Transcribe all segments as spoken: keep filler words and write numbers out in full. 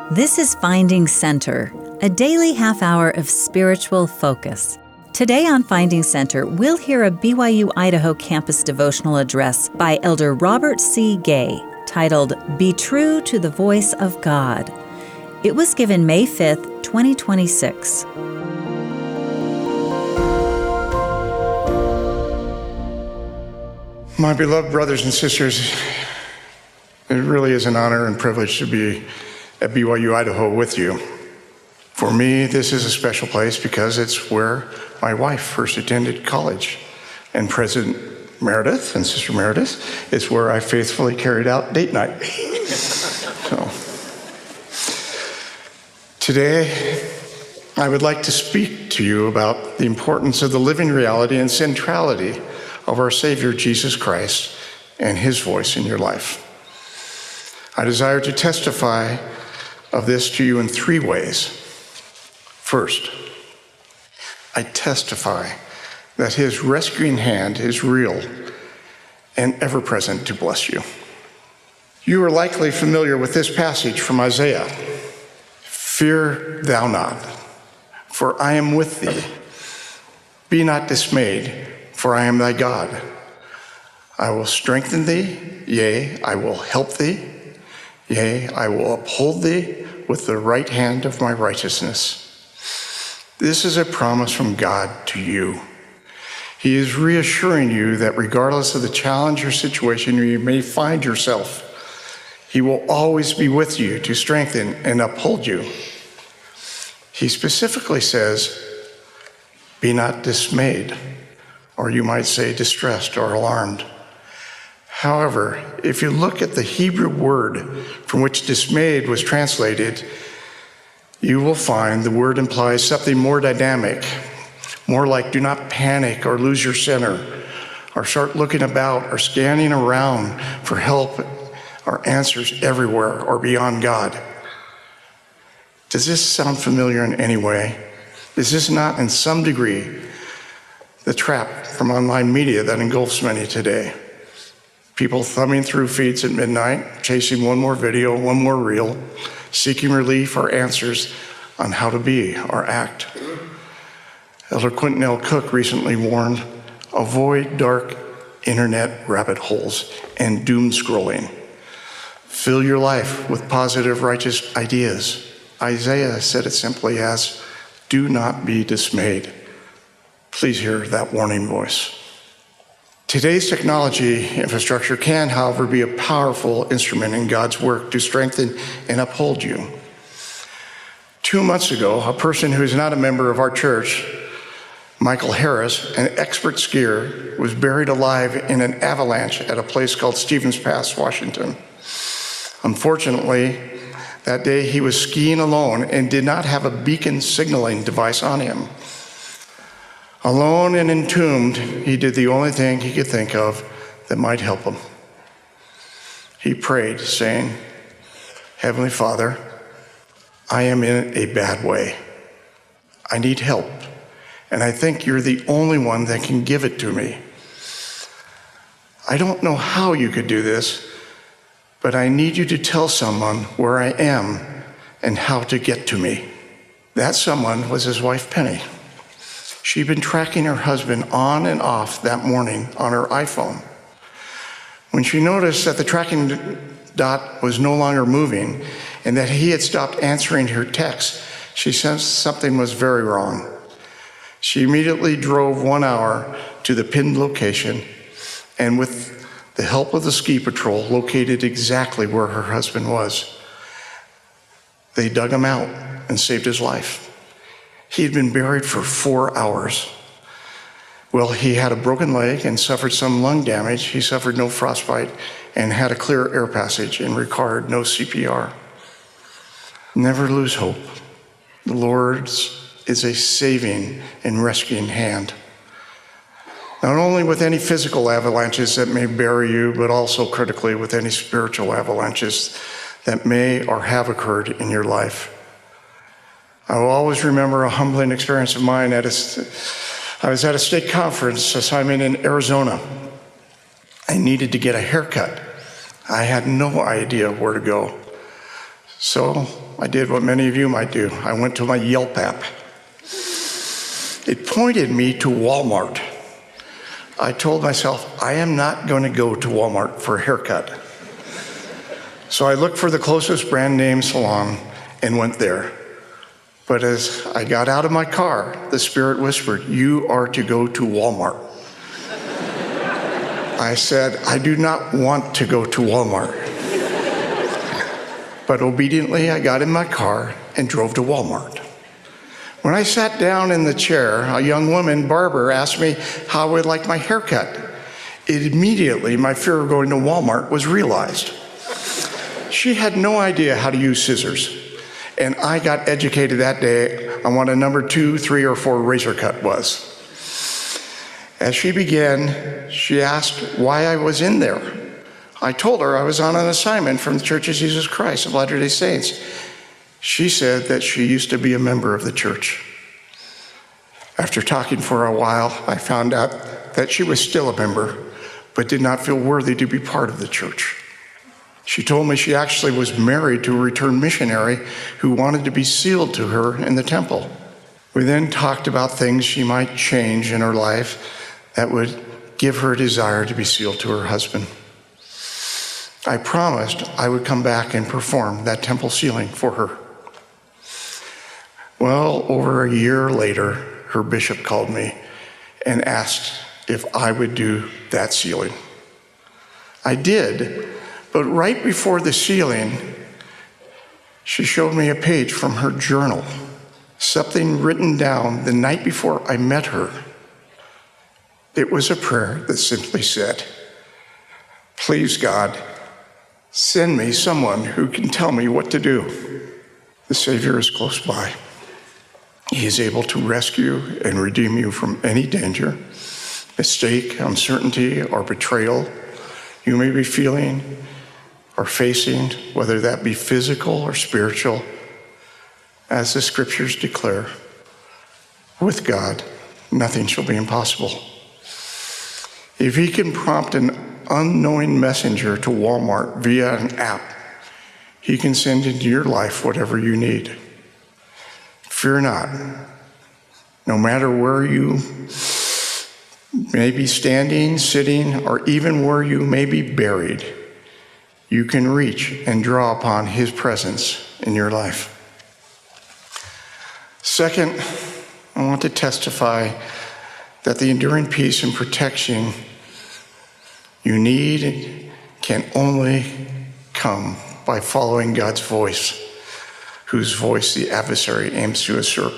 This is Finding Center, a daily half hour of spiritual focus. Today on Finding Center, we'll hear a B Y U Idaho campus devotional address by Elder Robert C. Gay, titled, Be True to the Voice of God. It was given May fifth, twenty twenty-six. My beloved brothers and sisters, it really is an honor and privilege to be at B Y U Idaho with you. For me, this is a special place because it's where my wife first attended college. And President Meredith and Sister Meredith is where I faithfully carried out date night. So, today, I would like to speak to you about the importance of the living reality and centrality of our Savior, Jesus Christ, and his voice in your life. I desire to testify of this to you in three ways. First, I testify that his rescuing hand is real and ever present to bless you. You are likely familiar with this passage from Isaiah. Fear thou not, for I am with thee. Be not dismayed, for I am thy God. I will strengthen thee, yea, I will help thee, yea, I will uphold thee with the right hand of my righteousness. This is a promise from God to you. He is reassuring you that regardless of the challenge or situation you may find yourself, he will always be with you to strengthen and uphold you. He specifically says, be not dismayed, or you might say distressed or alarmed. However, if you look at the Hebrew word from which dismayed was translated, you will find the word implies something more dynamic, more like do not panic or lose your center, or start looking about or scanning around for help or answers everywhere or beyond God. Does this sound familiar in any way? Is this not, in some degree, the trap from online media that engulfs many today? People thumbing through feeds at midnight, chasing one more video, one more reel, seeking relief or answers on how to be or act. Elder Quentin L. Cook recently warned, avoid dark internet rabbit holes and doom scrolling. Fill your life with positive, righteous ideas. Isaiah said it simply as, do not be dismayed. Please hear that warning voice. Today's technology infrastructure can, however, be a powerful instrument in God's work to strengthen and uphold you. Two months ago, a person who is not a member of our church, Michael Harris, an expert skier, was buried alive in an avalanche at a place called Stevens Pass, Washington. Unfortunately, that day he was skiing alone and did not have a beacon signaling device on him. Alone and entombed, he did the only thing he could think of that might help him. He prayed, saying, Heavenly Father, I am in a bad way. I need help, and I think you're the only one that can give it to me. I don't know how you could do this, but I need you to tell someone where I am and how to get to me. That someone was his wife, Penny. She'd been tracking her husband on and off that morning on her iPhone. When she noticed that the tracking dot was no longer moving and that he had stopped answering her texts, she sensed something was very wrong. She immediately drove one hour to the pinned location and with the help of the ski patrol located exactly where her husband was. They dug him out and saved his life. He had been buried for four hours. Well, he had a broken leg and suffered some lung damage. He suffered no frostbite and had a clear air passage and required no C P R. Never lose hope. The Lord's is a saving and rescuing hand. Not only with any physical avalanches that may bury you, but also critically with any spiritual avalanches that may or have occurred in your life. I will always remember a humbling experience of mine at a, I was at a state conference assignment in Arizona. I needed to get a haircut. I had no idea where to go. So I did what many of you might do. I went to my Yelp app. It pointed me to Walmart. I told myself, I am not going to go to Walmart for a haircut. So I looked for the closest brand name salon and went there. But as I got out of my car, the Spirit whispered, you are to go to Walmart. I said, I do not want to go to Walmart. But obediently, I got in my car and drove to Walmart. When I sat down in the chair, a young woman, barber, asked me how I would like my haircut. Immediately, my fear of going to Walmart was realized. She had no idea how to use scissors. And I got educated that day on what a number two, three, or four razor cut was. As she began, she asked why I was in there. I told her I was on an assignment from the Church of Jesus Christ of Latter-day Saints. She said that she used to be a member of the church. After talking for a while, I found out that she was still a member, but did not feel worthy to be part of the church. She told me she actually was married to a returned missionary who wanted to be sealed to her in the temple. We then talked about things she might change in her life that would give her a desire to be sealed to her husband. I promised I would come back and perform that temple sealing for her. Well, over a year later, her bishop called me and asked if I would do that sealing. I did, but right before the sealing, she showed me a page from her journal, something written down the night before I met her. It was a prayer that simply said, please, God, send me someone who can tell me what to do. The Savior is close by. He is able to rescue and redeem you from any danger, mistake, uncertainty, or betrayal you may be feeling or facing, whether that be physical or spiritual. As the scriptures declare, with God, nothing shall be impossible. If he can prompt an unknowing messenger to Walmart via an app, he can send into your life whatever you need. Fear not. No matter where you may be standing, sitting, or even where you may be buried, you can reach and draw upon his presence in your life. Second, I want to testify that the enduring peace and protection you need can only come by following God's voice, whose voice the adversary aims to usurp.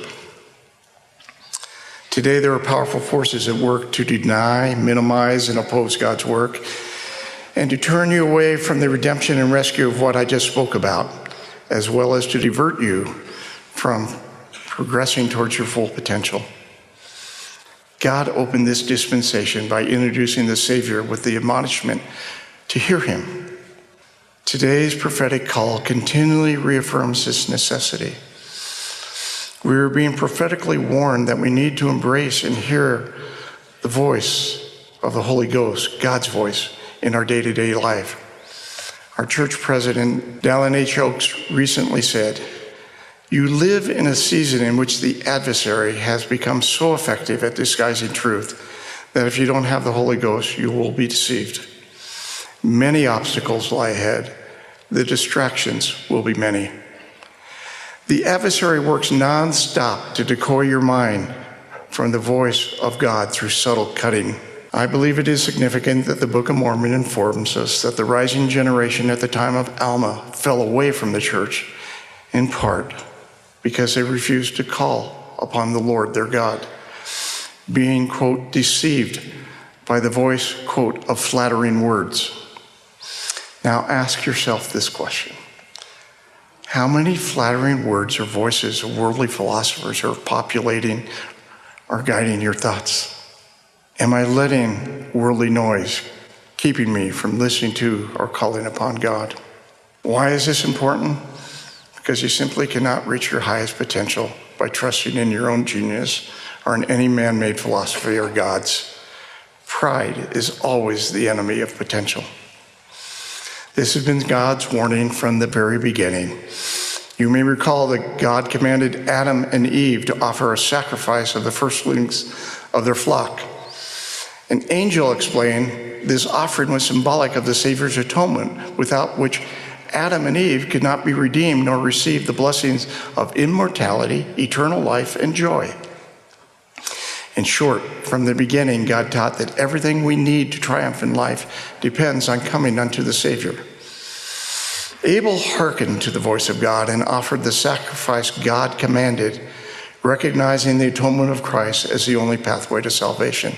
Today, there are powerful forces at work to deny, minimize, and oppose God's work, and to turn you away from the redemption and rescue of what I just spoke about, as well as to divert you from progressing towards your full potential. God opened this dispensation by introducing the Savior with the admonishment to hear him. Today's prophetic call continually reaffirms this necessity. We are being prophetically warned that we need to embrace and hear the voice of the Holy Ghost, God's voice, in our day-to-day life. Our church president, Dallin H. Oaks, recently said, "You live in a season in which the adversary has become so effective at disguising truth that if you don't have the Holy Ghost, you will be deceived. Many obstacles lie ahead. The distractions will be many." The adversary works nonstop to decoy your mind from the voice of God through subtle cutting. I believe it is significant that the Book of Mormon informs us that the rising generation at the time of Alma fell away from the church, in part because they refused to call upon the Lord their God, being, quote, deceived by the voice, quote, of flattering words. Now ask yourself this question. How many flattering words or voices of worldly philosophers are populating or guiding your thoughts? Am I letting worldly noise keeping me from listening to or calling upon God? Why is this important? Because you simply cannot reach your highest potential by trusting in your own genius or in any man-made philosophy or gods. Pride is always the enemy of potential. This has been God's warning from the very beginning. You may recall that God commanded Adam and Eve to offer a sacrifice of the firstlings of their flock. An angel explained this offering was symbolic of the Savior's atonement, without which Adam and Eve could not be redeemed nor receive the blessings of immortality, eternal life, and joy. In short, from the beginning, God taught that everything we need to triumph in life depends on coming unto the Savior. Abel hearkened to the voice of God and offered the sacrifice God commanded, recognizing the atonement of Christ as the only pathway to salvation.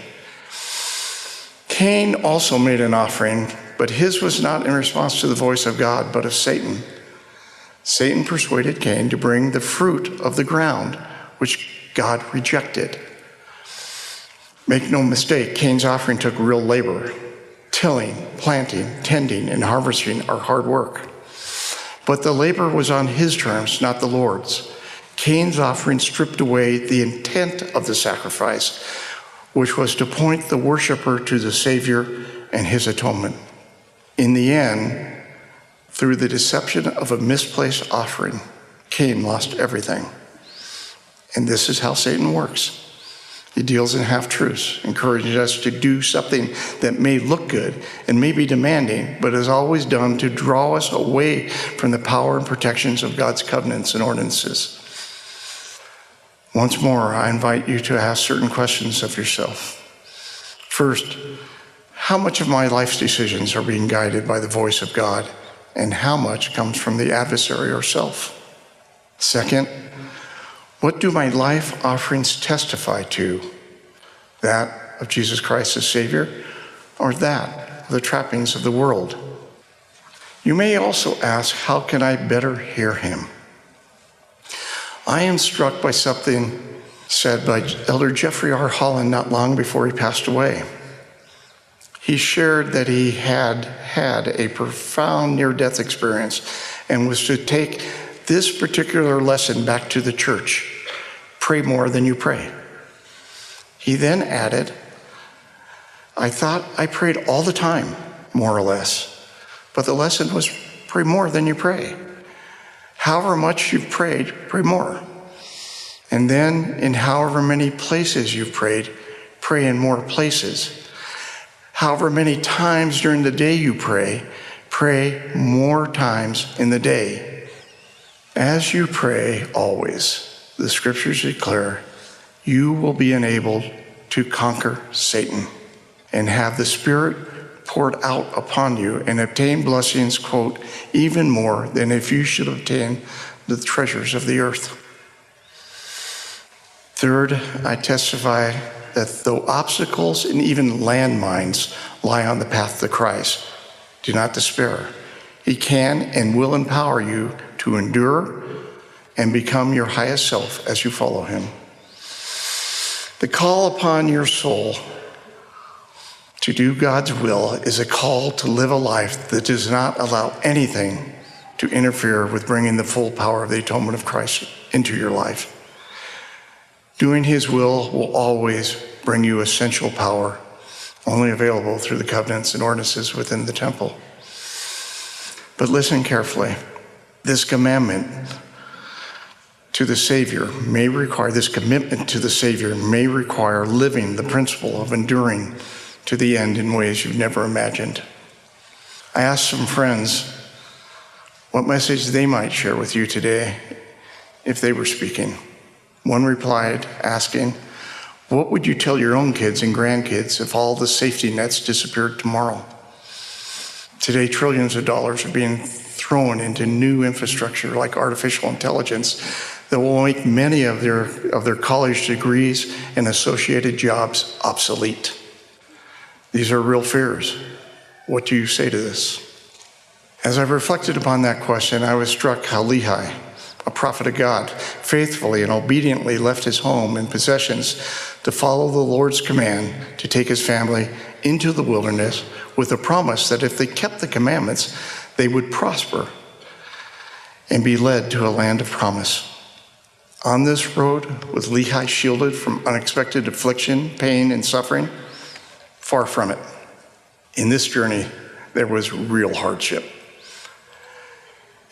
Cain also made an offering, but his was not in response to the voice of God, but of Satan. Satan persuaded Cain to bring the fruit of the ground, which God rejected. Make no mistake, Cain's offering took real labor. Tilling, planting, tending, and harvesting are hard work. But the labor was on his terms, not the Lord's. Cain's offering stripped away the intent of the sacrifice, which was to point the worshiper to the Savior and his atonement. In the end, through the deception of a misplaced offering, Cain lost everything. And this is how Satan works. He deals in half-truths, encouraging us to do something that may look good and may be demanding, but is always done to draw us away from the power and protections of God's covenants and ordinances. Once more, I invite you to ask certain questions of yourself. First, how much of my life's decisions are being guided by the voice of God, and how much comes from the adversary or self? Second, what do my life offerings testify to? That of Jesus Christ as Savior, or that of the trappings of the world? You may also ask, how can I better hear him? I am struck by something said by Elder Jeffrey R. Holland not long before he passed away. He shared that he had had a profound near-death experience and was to take this particular lesson back to the church. Pray more than you pray. He then added, I thought I prayed all the time, more or less, but the lesson was pray more than you pray. However much you've prayed, pray more. And then in however many places you've prayed, pray in more places. However many times during the day you pray, pray more times in the day. As you pray always, the scriptures declare, you will be enabled to conquer Satan and have the Spirit poured out upon you and obtain blessings, quote, even more than if you should obtain the treasures of the earth. Third, I testify that though obstacles and even landmines lie on the path to Christ, do not despair. He can and will empower you to endure and become your highest self as you follow him. The call upon your soul to do God's will is a call to live a life that does not allow anything to interfere with bringing the full power of the atonement of Christ into your life. Doing his will will always bring you essential power, only available through the covenants and ordinances within the temple. But listen carefully. This commandment to the Savior may require, this commitment to the Savior may require living the principle of enduring to the end in ways you've never imagined. I asked some friends what message they might share with you today if they were speaking. One replied asking, what would you tell your own kids and grandkids if all the safety nets disappeared tomorrow? Today, trillions of dollars are being thrown into new infrastructure like artificial intelligence that will make many of their, of their college degrees and associated jobs obsolete. These are real fears. What do you say to this? As I reflected upon that question, I was struck how Lehi, a prophet of God, faithfully and obediently left his home and possessions to follow the Lord's command to take his family into the wilderness with a promise that if they kept the commandments, they would prosper and be led to a land of promise. On this road, was Lehi shielded from unexpected affliction, pain, and suffering? Far from it. In this journey, there was real hardship.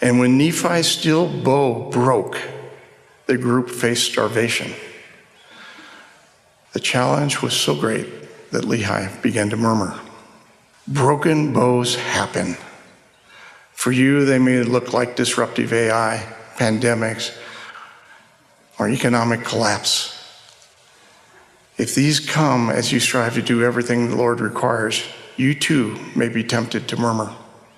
And when Nephi's steel bow broke, the group faced starvation. The challenge was so great that Lehi began to murmur. Broken bows happen. For you, they may look like disruptive A I, pandemics, or economic collapse. If these come as you strive to do everything the Lord requires, you too may be tempted to murmur.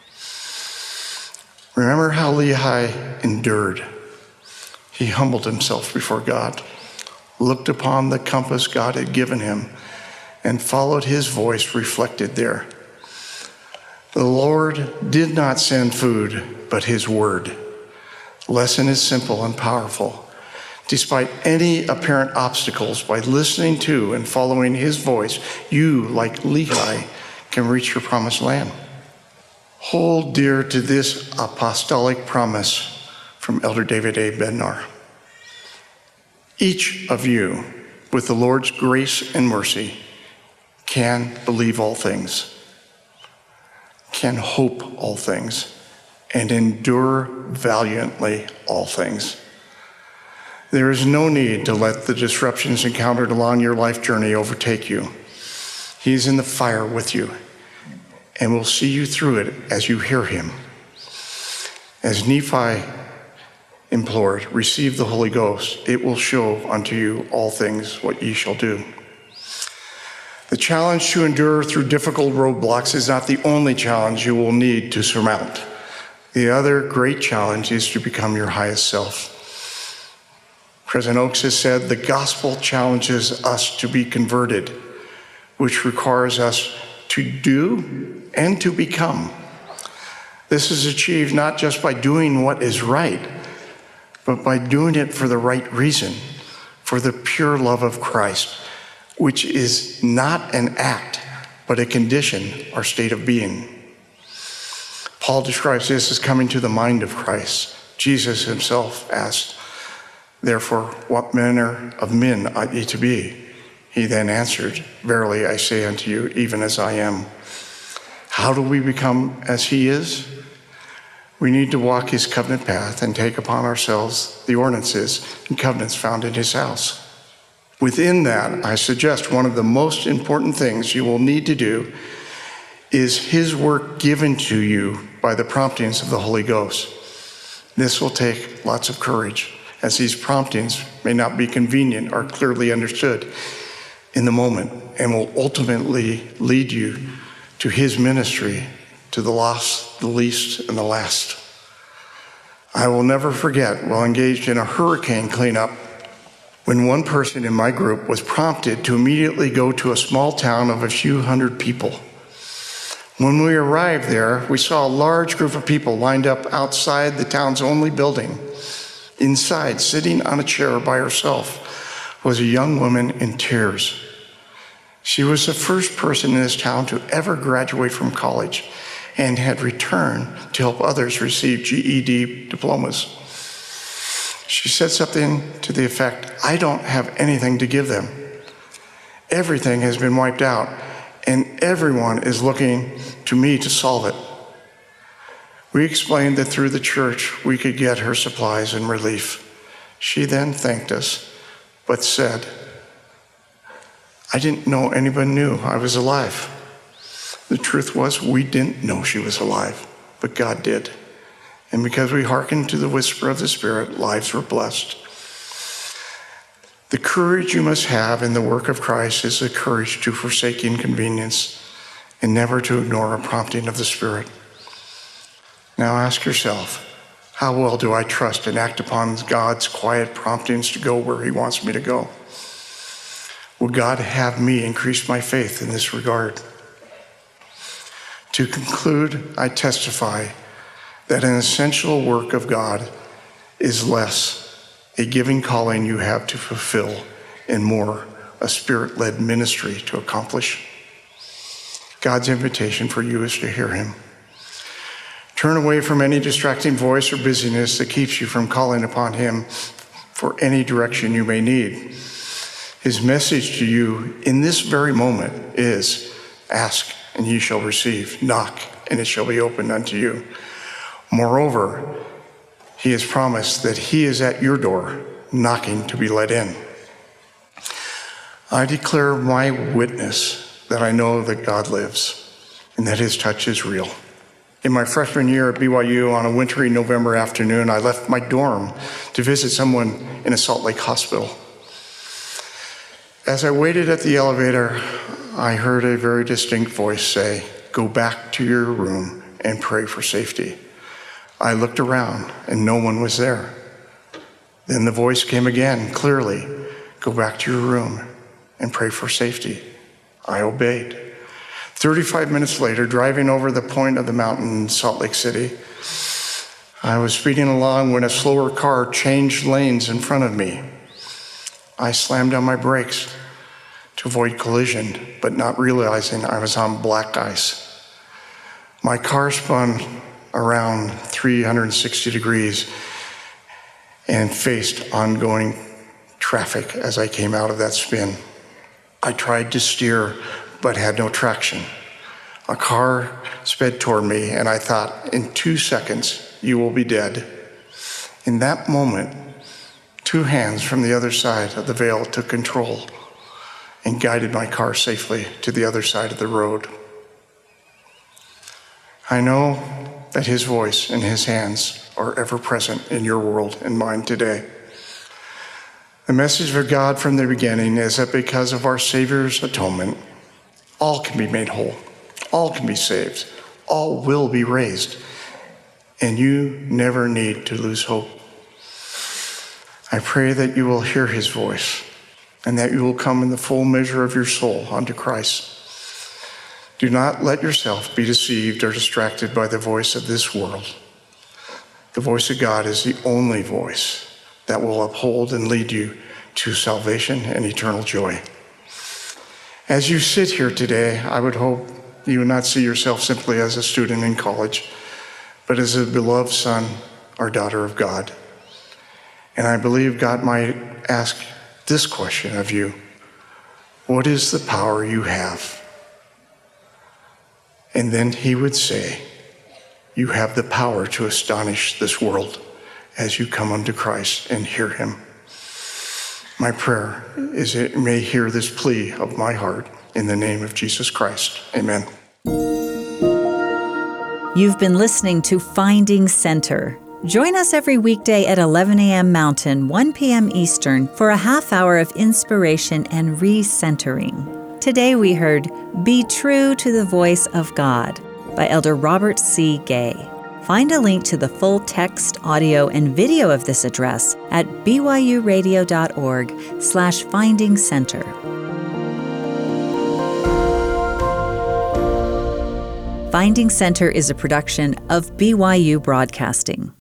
Remember how Lehi endured. He humbled himself before God, looked upon the compass God had given him, and followed his voice reflected there. The Lord did not send food, but his word. The lesson is simple and powerful. Despite any apparent obstacles, by listening to and following his voice, you, like Lehi, can reach your promised land. Hold dear to this apostolic promise from Elder David A. Bednar. Each of you, with the Lord's grace and mercy, can believe all things, can hope all things, and endure valiantly all things. There is no need to let the disruptions encountered along your life journey overtake you. He is in the fire with you and will see you through it as you hear him. As Nephi implored, receive the Holy Ghost. It will show unto you all things what ye shall do. The challenge to endure through difficult roadblocks is not the only challenge you will need to surmount. The other great challenge is to become your highest self. President Oaks has said, the gospel challenges us to be converted, which requires us to do and to become. This is achieved not just by doing what is right, but by doing it for the right reason, for the pure love of Christ, which is not an act, but a condition or state of being. Paul describes this as coming to the mind of Christ. Jesus himself asked, therefore, what manner of men ought ye to be? He then answered, verily I say unto you, even as I am. How do we become as he is? We need to walk his covenant path and take upon ourselves the ordinances and covenants found in his house. Within that, I suggest one of the most important things you will need to do is his work given to you by the promptings of the Holy Ghost. This will take lots of courage, as these promptings may not be convenient or clearly understood in the moment, and will ultimately lead you to his ministry, to the lost, the least, and the last. I will never forget, while engaged in a hurricane cleanup, when one person in my group was prompted to immediately go to a small town of a few hundred people. When we arrived there, we saw a large group of people lined up outside the town's only building. Inside, sitting on a chair by herself, was a young woman in tears. She was the first person in this town to ever graduate from college and had returned to help others receive G E D diplomas. She said something to the effect, I don't have anything to give them. Everything has been wiped out, and everyone is looking to me to solve it. We explained that through the church we could get her supplies and relief. She then thanked us, but said, I didn't know anyone knew I was alive. The truth was, we didn't know she was alive, but God did. And because we hearkened to the whisper of the Spirit, lives were blessed. The courage you must have in the work of Christ is the courage to forsake inconvenience and never to ignore a prompting of the Spirit. Now ask yourself, how well do I trust and act upon God's quiet promptings to go where he wants me to go? Will God have me increase my faith in this regard? To conclude, I testify that an essential work of God is less a giving calling you have to fulfill and more a spirit-led ministry to accomplish. God's invitation for you is to hear him. Turn away from any distracting voice or busyness that keeps you from calling upon him for any direction you may need. His message to you in this very moment is, ask and ye shall receive, knock and it shall be opened unto you. Moreover, He has promised that he is at your door, knocking to be let in. I declare my witness that I know that God lives and that his touch is real. In my freshman year at B Y U, on a wintry November afternoon, I left my dorm to visit someone in a Salt Lake hospital. As I waited at the elevator, I heard a very distinct voice say, "Go back to your room and pray for safety." I looked around and no one was there. Then the voice came again, clearly, "Go back to your room and pray for safety." I obeyed. thirty-five minutes later, driving over the point of the mountain in Salt Lake City, I was speeding along when a slower car changed lanes in front of me. I slammed on my brakes to avoid collision, but not realizing I was on black ice. My car spun around three hundred sixty degrees and faced ongoing traffic as I came out of that spin. I tried to steer, but had no traction. A car sped toward me, and I thought, in two seconds, you will be dead. In that moment, two hands from the other side of the veil took control and guided my car safely to the other side of the road. I know that his voice and his hands are ever present in your world and mine today. The message of God from the beginning is that because of our Savior's atonement, all can be made whole, all can be saved, all will be raised, and you never need to lose hope. I pray that you will hear his voice and that you will come in the full measure of your soul unto Christ. Do not let yourself be deceived or distracted by the voice of this world. The voice of God is the only voice that will uphold and lead you to salvation and eternal joy. As you sit here today, I would hope you would not see yourself simply as a student in college, but as a beloved son or daughter of God. And I believe God might ask this question of you: what is the power you have? And then he would say, you have the power to astonish this world as you come unto Christ and hear him. My prayer is that you may hear this plea of my heart in the name of Jesus Christ. Amen. You've been listening to Finding Center. Join us every weekday at eleven a.m. Mountain, one p.m. Eastern for a half hour of inspiration and recentering. Today we heard Be True to the Voice of God by Elder Robert C. Gay. Find a link to the full text, audio, and video of this address at byuradio.org slash finding center. Finding Center is a production of B Y U Broadcasting.